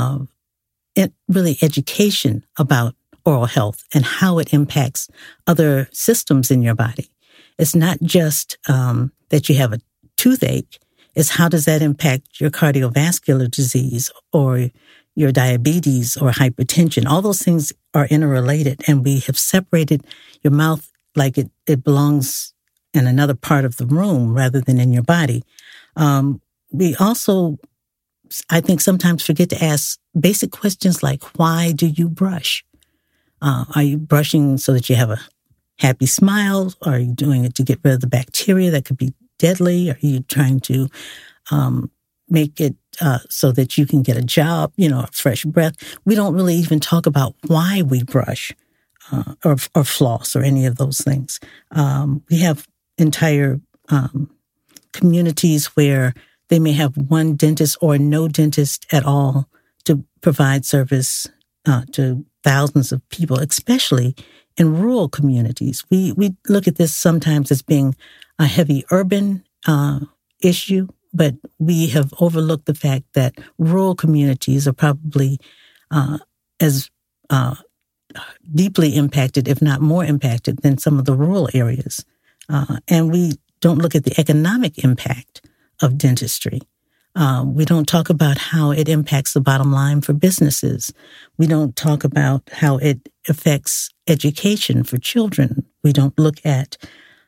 really education about oral health and how it impacts other systems in your body. It's not just that you have a toothache. It's how does that impact your cardiovascular disease or your diabetes or hypertension. All those things are interrelated, and we have separated your mouth like it belongs in another part of the room rather than in your body. We also, I think, sometimes forget to ask basic questions like, why do you brush? Are you brushing so that you have a happy smile? Are you doing it to get rid of the bacteria that could be deadly? Are you trying to make it so that you can get a job, you know, a fresh breath? We don't really even talk about why we brush or floss or any of those things. We have entire communities where they may have one dentist or no dentist at all to provide service to thousands of people, especially in rural communities. We look at this sometimes as being a heavy urban issue, but we have overlooked the fact that rural communities are probably as deeply impacted, if not more impacted, than some of the rural areas. And we don't look at the economic impact of dentistry. We don't talk about how it impacts the bottom line for businesses. We don't talk about how it affects education for children. We don't look at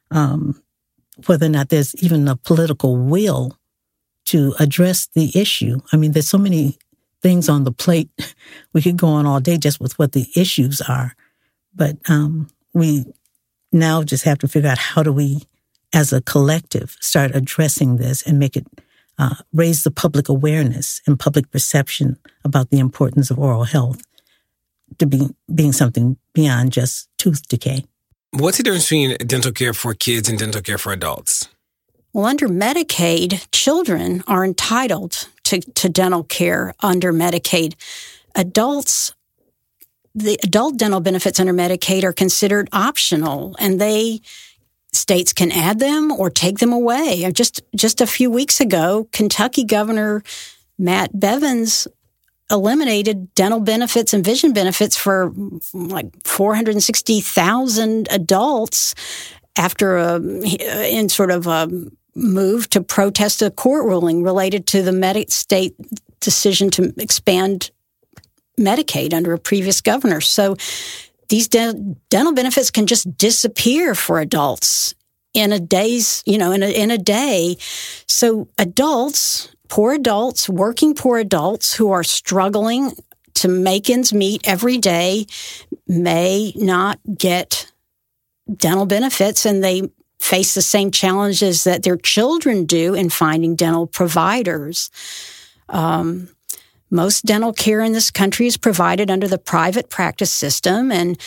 whether or not there's even a political will to address the issue. I mean, there's so many things on the plate. We could go on all day just with what the issues are. But we now just have to figure out how do we, as a collective, start addressing this and make it raise the public awareness and public perception about the importance of oral health to being something beyond just tooth decay. What's the difference between dental care for kids and dental care for adults? Well, under Medicaid, children are entitled to dental care under Medicaid. Adults, the adult dental benefits under Medicaid are considered optional, and states can add them or take them away. Just a few weeks ago, Kentucky Governor Matt Bevins eliminated dental benefits and vision benefits for like 460,000 adults after in sort of a move to protest a court ruling related to the state decision to expand Medicaid under a previous governor. So these dental benefits can just disappear for adults in a day's, in a day. So adults, poor adults, working poor adults who are struggling to make ends meet every day may not get dental benefits, and they face the same challenges that their children do in finding dental providers. Most dental care in this country is provided under the private practice system, and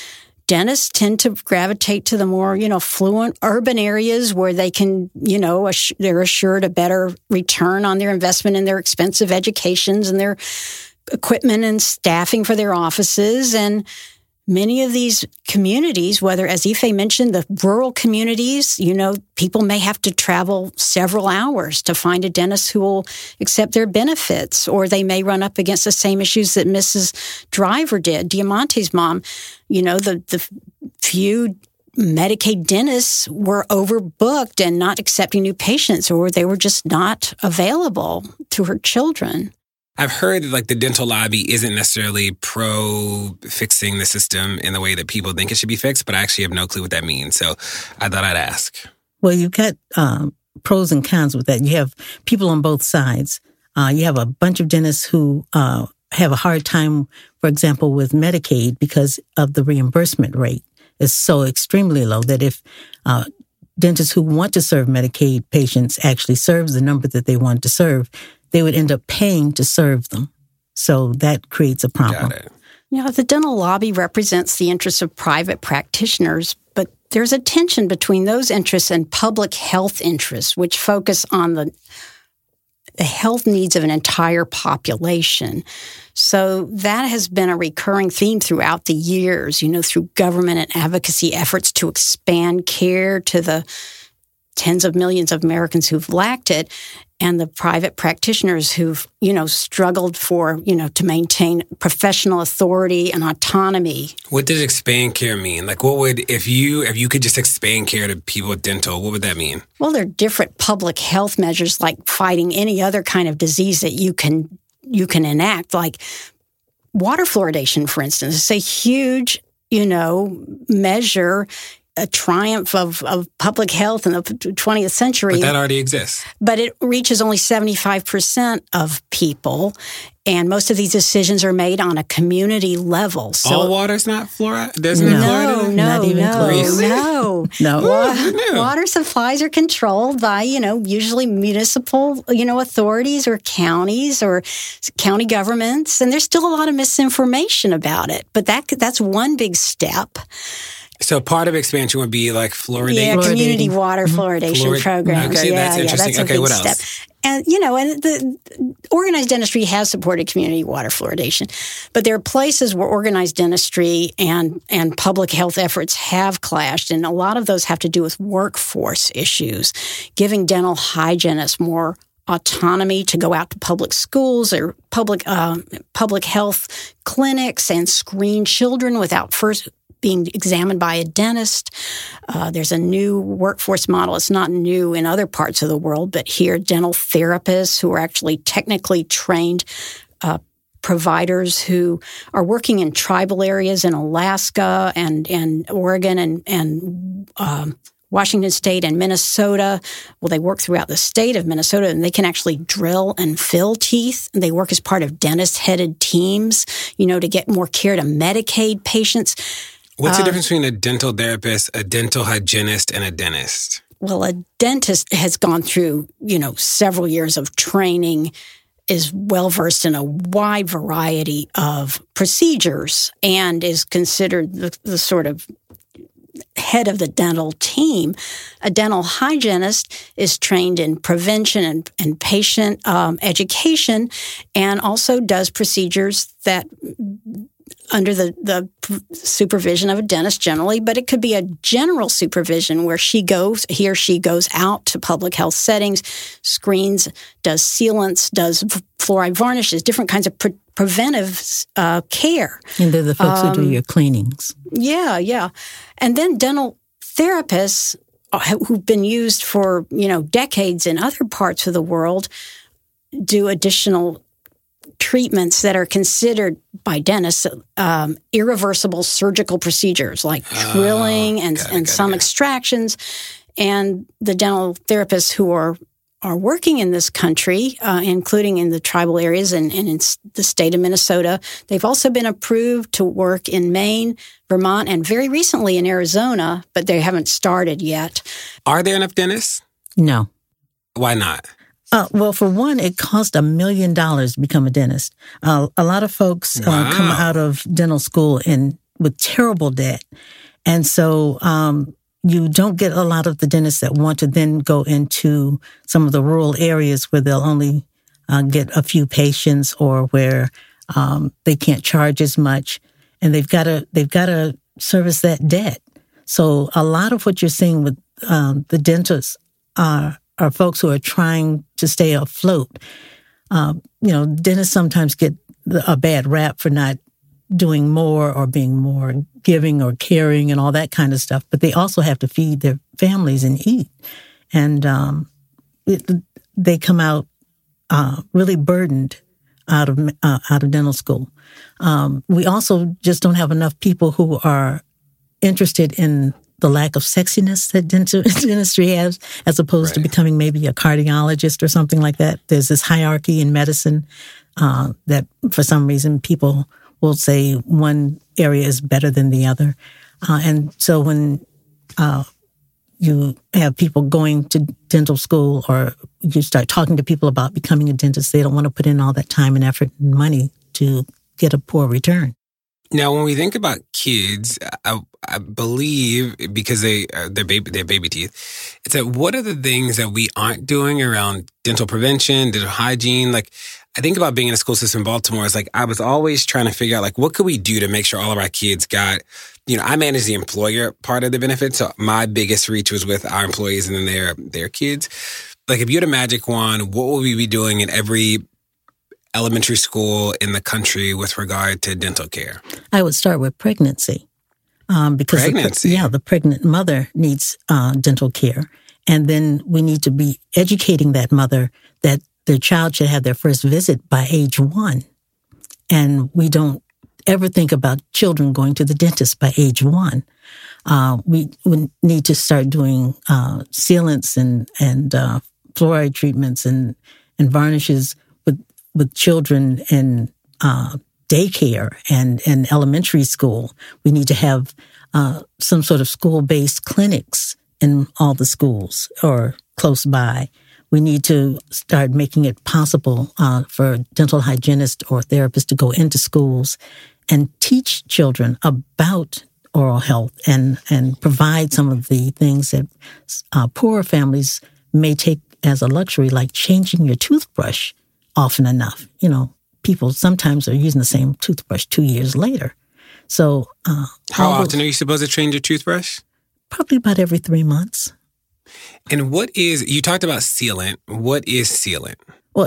dentists tend to gravitate to the more, affluent urban areas where they can, they're assured a better return on their investment in their expensive educations and their equipment and staffing for their offices. And many of these communities, whether, as Ife mentioned, the rural communities, people may have to travel several hours to find a dentist who will accept their benefits, or they may run up against the same issues that Mrs. Driver did, Diamante's mom. The few Medicaid dentists were overbooked and not accepting new patients, or they were just not available to her children. I've heard that the dental lobby isn't necessarily pro fixing the system in the way that people think it should be fixed, but I actually have no clue what that means. So I thought I'd ask. Well, you've got pros and cons with that. You have people on both sides. You have a bunch of dentists who have a hard time, for example, with Medicaid because of the reimbursement rate is so extremely low that if dentists who want to serve Medicaid patients actually serve the number that they want to serve, they would end up paying to serve them. So that creates a problem. Got it. The dental lobby represents the interests of private practitioners, but there's a tension between those interests and public health interests, which focus on the health needs of an entire population. So that has been a recurring theme throughout the years, through government and advocacy efforts to expand care to the tens of millions of Americans who've lacked it, and the private practitioners who've, struggled to maintain professional authority and autonomy. What does expand care mean? What would, if you could just expand care to people with dental, what would that mean? Well, there are different public health measures like fighting any other kind of disease that you can enact, like water fluoridation, for instance. It's a huge, measure, a triumph of public health in the 20th century. But that already exists. But it reaches only 75% of people, and most of these decisions are made on a community level. So all water's not fluoride? There's no fluoride in it? Not even close. No. Water supplies are controlled by, usually municipal, authorities or counties or county governments, and there's still a lot of misinformation about it. But that's one big step. So part of expansion would be fluoridating? Yeah, community water fluoridation programs. Okay, that's interesting. That's a big what step. else? And, and the organized dentistry has supported community water fluoridation. But there are places where organized dentistry and public health efforts have clashed. And a lot of those have to do with workforce issues, giving dental hygienists more autonomy to go out to public schools or public health clinics and screen children without first being examined by a dentist. There's a new workforce model. It's not new in other parts of the world, but here, dental therapists who are actually technically trained providers who are working in tribal areas in Alaska and Oregon and Washington State and Minnesota. Well, they work throughout the state of Minnesota, and they can actually drill and fill teeth. And they work as part of dentist-headed teams, to get more care to Medicaid patients. What's the difference between a dental therapist, a dental hygienist, and a dentist? Well, a dentist has gone through, several years of training, is well-versed in a wide variety of procedures, and is considered the sort of head of the dental team. A dental hygienist is trained in prevention and patient education, and also does procedures that under the supervision of a dentist generally, but it could be a general supervision where he or she goes out to public health settings, screens, does sealants, does fluoride varnishes, different kinds of preventive care. And they're the folks who do your cleanings. Yeah. And then dental therapists who've been used for, decades in other parts of the world do additional treatments that are considered by dentists irreversible surgical procedures like drilling and some extractions. And the dental therapists who are working in this country, including in the tribal areas and in the state of Minnesota, they've also been approved to work in Maine, Vermont, and very recently in Arizona, but they haven't started yet. Are there enough dentists? No. Why not? Well, for one, it costs $1 million to become a dentist. A lot of folks come out of dental school and with terrible debt. And so you don't get a lot of the dentists that want to then go into some of the rural areas where they'll only get a few patients, or where they can't charge as much, and they've got to service that debt. So a lot of what you're seeing with the dentists are folks who are trying to stay afloat. Dentists sometimes get a bad rap for not doing more or being more giving or caring and all that kind of stuff, but they also have to feed their families and eat. And they come out really burdened out of dental school. We also just don't have enough people who are interested in the lack of sexiness that dentistry has, as opposed to becoming maybe a cardiologist or something like that. There's this hierarchy in medicine that for some reason people will say one area is better than the other. And so when you have people going to dental school, or you start talking to people about becoming a dentist, they don't want to put in all that time and effort and money to get a poor return. Now, when we think about kids, I believe, because they're baby teeth, it's that what are the things that we aren't doing around dental prevention, dental hygiene? Like, I think about being in a school system in Baltimore. It's like I was always trying to figure out, like, what could we do to make sure all of our kids got, I manage the employer part of the benefits. So my biggest reach was with our employees and then their kids. Like, if you had a magic wand, what would we be doing in every elementary school in the country with regard to dental care? I would start with pregnancy. Because the pregnant mother needs dental care. And then we need to be educating that mother that their child should have their first visit by age 1. And we don't ever think about children going to the dentist by age 1. We need to start doing sealants and fluoride treatments and varnishes with children in daycare and elementary school. We need to have some sort of school-based clinics in all the schools or close by. We need to start making it possible for dental hygienists or therapists to go into schools and teach children about oral health and provide some of the things that poorer families may take as a luxury, like changing your toothbrush often enough. People sometimes are using the same toothbrush 2 years later. So, how often are you supposed to change your toothbrush? Probably about every 3 months. And you talked about sealant. What is sealant? Well,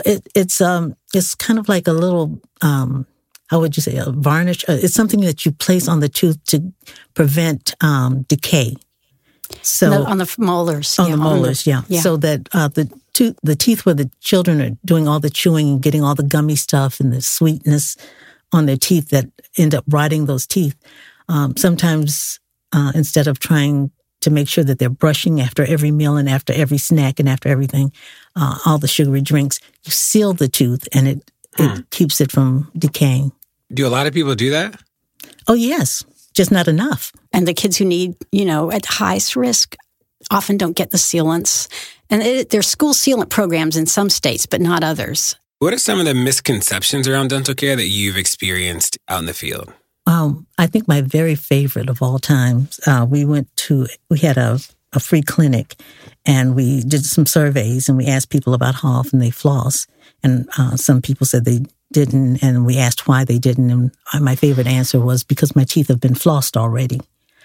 it's kind of like a little, how would you say, a varnish? It's something that you place on the tooth to prevent decay. So on the molars. On the molars, yeah. So that the teeth where the children are doing all the chewing and getting all the gummy stuff and the sweetness on their teeth that end up rotting those teeth. Sometimes instead of trying to make sure that they're brushing after every meal and after every snack and after everything, all the sugary drinks, you seal the tooth and it keeps it from decaying. Do a lot of people do that? Oh, yes. Just not enough. And the kids who need, at highest risk often don't get the sealants. And there's school sealant programs in some states, but not others. What are some of the misconceptions around dental care that you've experienced out in the field? I think my very favorite of all times, we had a free clinic and we did some surveys and we asked people about how often they floss. And some people said they didn't, and we asked why they didn't. And my favorite answer was because my teeth have been flossed already.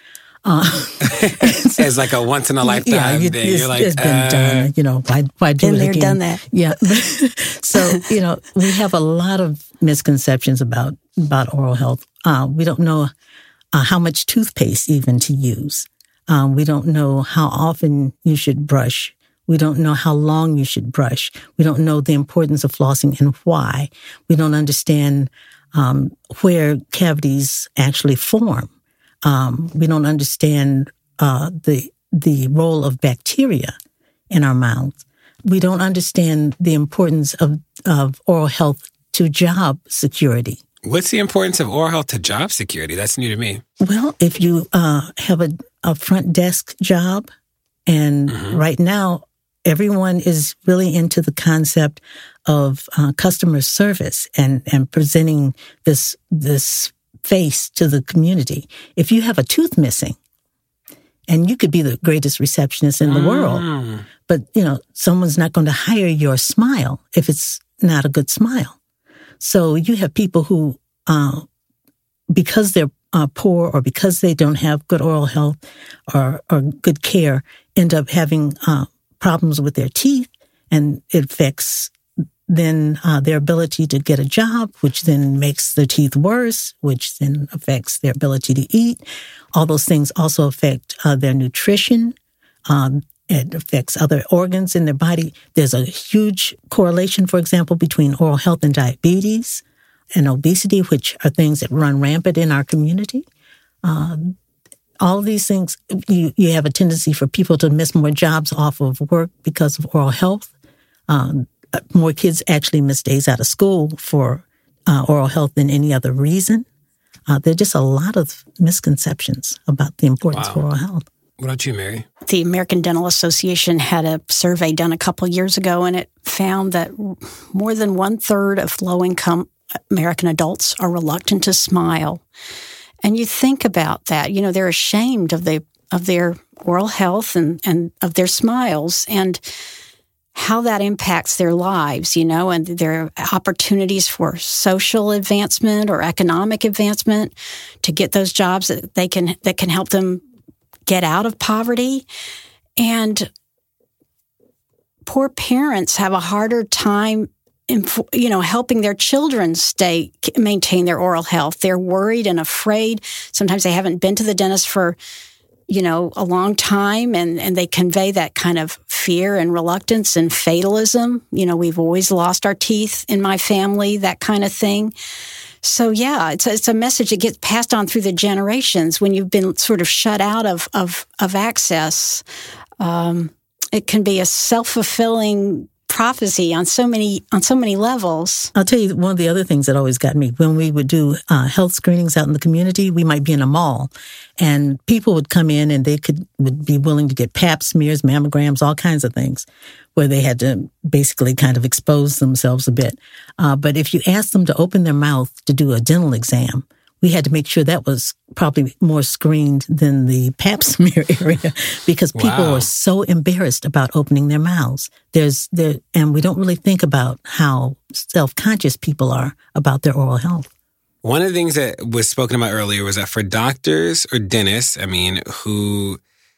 It's like a once in a lifetime thing. You're like, it's been done. Why do it again? Done that. Yeah. So, we have a lot of misconceptions about oral health. We don't know how much toothpaste even to use. We don't know how often you should brush. We don't know how long you should brush. We don't know the importance of flossing and why. We don't understand where cavities actually form. We don't understand the role of bacteria in our mouth. We don't understand the importance of oral health to job security. What's the importance of oral health to job security? That's new to me. Well, if you have a front desk job, and right now everyone is really into the concept of customer service and presenting this face to the community. If you have a tooth missing, and you could be the greatest receptionist in the world, but, someone's not going to hire your smile if it's not a good smile. So you have people who, because they're poor or because they don't have good oral health or good care, end up having problems with their teeth, and it affects then their ability to get a job, which then makes their teeth worse, which then affects their ability to eat. All those things also affect their nutrition. It affects other organs in their body. There's a huge correlation, for example, between oral health and diabetes and obesity, which are things that run rampant in our community. All of these things, you have a tendency for people to miss more jobs off of work because of oral health. More kids actually miss days out of school for oral health than any other reason. There are just a lot of misconceptions about the importance of oral health. What about you, Mary? The American Dental Association had a survey done a couple of years ago, and it found that more than 1/3 of low-income American adults are reluctant to smile. And you think about that, they're ashamed of their oral health and of their smiles and how that impacts their lives, and their opportunities for social advancement or economic advancement to get those jobs that can help them get out of poverty. And poor parents have a harder time helping their children maintain their oral health. They're worried and afraid. Sometimes they haven't been to the dentist for a long time, and they convey that kind of fear and reluctance and fatalism. We've always lost our teeth in my family, that kind of thing. So yeah, it's a message that gets passed on through the generations when you've been sort of shut out of access. It can be a self-fulfilling prophecy on so many levels. I'll tell you one of the other things that always got me. When we would do health screenings out in the community, we might be in a mall, and people would come in and would be willing to get pap smears, mammograms, all kinds of things, where they had to basically kind of expose themselves a bit. But if you asked them to open their mouth to do a dental exam, we had to make sure that was probably more screened than the pap smear area because people were so embarrassed about opening their mouths. And we don't really think about how self-conscious people are about their oral health. One of the things that was spoken about earlier was that for doctors or dentists, who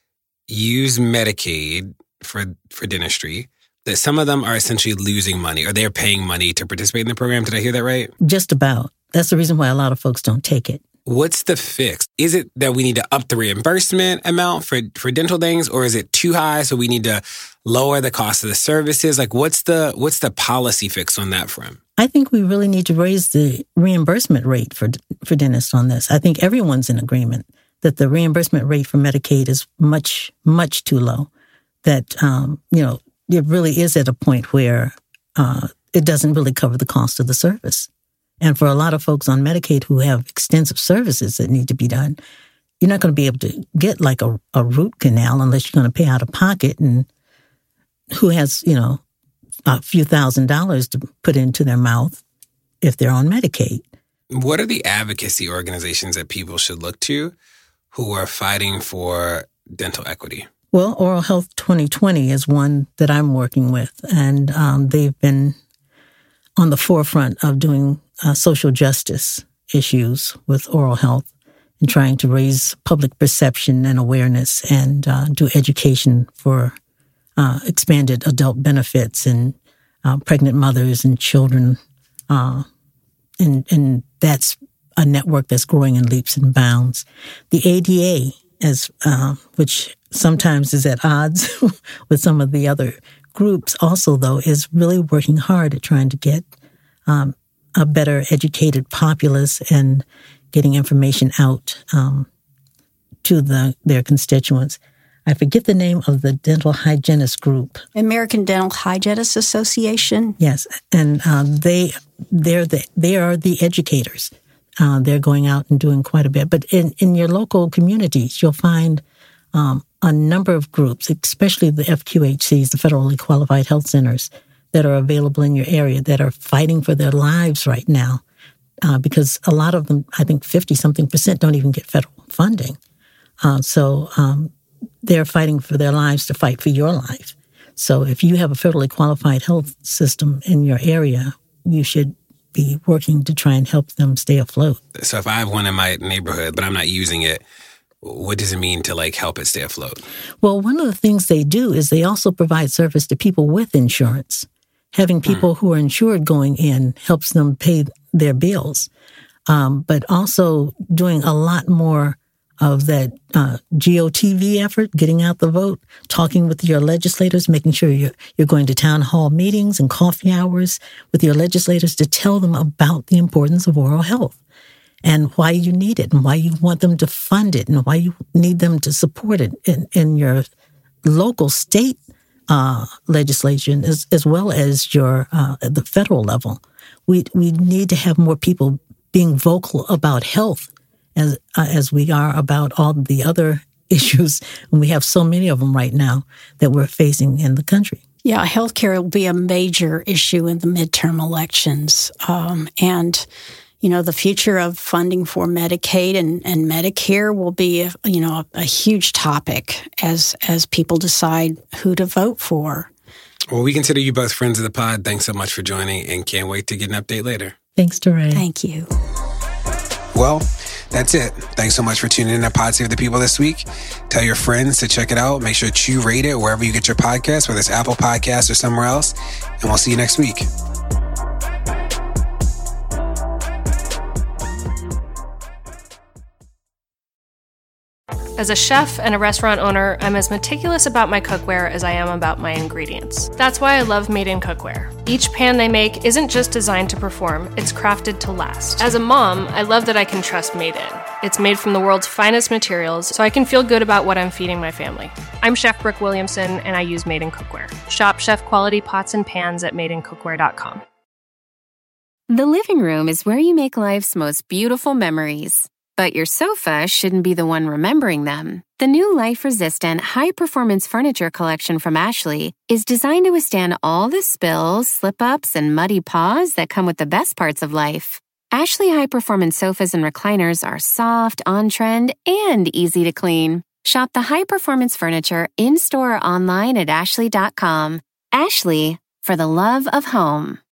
use Medicaid for dentistry, that some of them are essentially losing money or they're paying money to participate in the program. Did I hear that right? Just about. That's the reason why a lot of folks don't take it. What's the fix? Is it that we need to up the reimbursement amount for dental things, or is it too high so we need to lower the cost of the services? Like, what's the policy fix on that front? I think we really need to raise the reimbursement rate for dentists on this. I think everyone's in agreement that the reimbursement rate for Medicaid is much, much too low. That, it really is at a point where it doesn't really cover the cost of the service. And for a lot of folks on Medicaid who have extensive services that need to be done, you're not going to be able to get like a root canal unless you're going to pay out of pocket. And who has, a few $1,000s to put into their mouth if they're on Medicaid? What are the advocacy organizations that people should look to who are fighting for dental equity? Well, Oral Health 2020 is one that I'm working with, and they've been on the forefront of doing social justice issues with oral health and trying to raise public perception and awareness and do education for expanded adult benefits and pregnant mothers and children. And that's a network that's growing in leaps and bounds. The ADA, which sometimes is at odds with some of the other groups also, though, is really working hard at trying to get a better educated populace and getting information out to their constituents. I forget the name of the dental hygienist group. American Dental Hygienists Association. Yes, and they are the educators. They're going out and doing quite a bit. But in your local communities, you'll find a number of groups, especially the FQHCs, the Federally Qualified Health Centers, that are available in your area that are fighting for their lives right now because a lot of them, I think 50-something%, don't even get federal funding. So they're fighting for their lives to fight for your life. So if you have a federally qualified health system in your area, you should be working to try and help them stay afloat. So if I have one in my neighborhood, but I'm not using it, what does it mean to help it stay afloat? Well, one of the things they do is they also provide service to people with insurance. Having people who are insured going in helps them pay their bills, but also doing a lot more of that GOTV effort, getting out the vote, talking with your legislators, making sure you're going to town hall meetings and coffee hours with your legislators to tell them about the importance of oral health and why you need it and why you want them to fund it and why you need them to support it in your local state legislation as well as your at the federal level. We need to have more people being vocal about health as we are about all the other issues, and we have so many of them right now that we're facing in the country. Yeah, healthcare will be a major issue in the midterm elections, and the future of funding for Medicaid and Medicare will be a huge topic as people decide who to vote for. Well, we consider you both friends of the pod. Thanks so much for joining, and can't wait to get an update later. Thanks, DeRay. Thank you. Well, that's it. Thanks so much for tuning in to Pod Save the People this week. Tell your friends to check it out. Make sure that you rate it wherever you get your podcasts, whether it's Apple Podcasts or somewhere else. And we'll see you next week. As a chef and a restaurant owner, I'm as meticulous about my cookware as I am about my ingredients. That's why I love Made in Cookware. Each pan they make isn't just designed to perform, it's crafted to last. As a mom, I love that I can trust Made in. It's made from the world's finest materials, so I can feel good about what I'm feeding my family. I'm Chef Brooke Williamson, and I use Made in Cookware. Shop chef-quality pots and pans at madeincookware.com. The living room is where you make life's most beautiful memories. But your sofa shouldn't be the one remembering them. The new life-resistant, high-performance furniture collection from Ashley is designed to withstand all the spills, slip-ups, and muddy paws that come with the best parts of life. Ashley high-performance sofas and recliners are soft, on-trend, and easy to clean. Shop the high-performance furniture in-store or online at ashley.com. Ashley, for the love of home.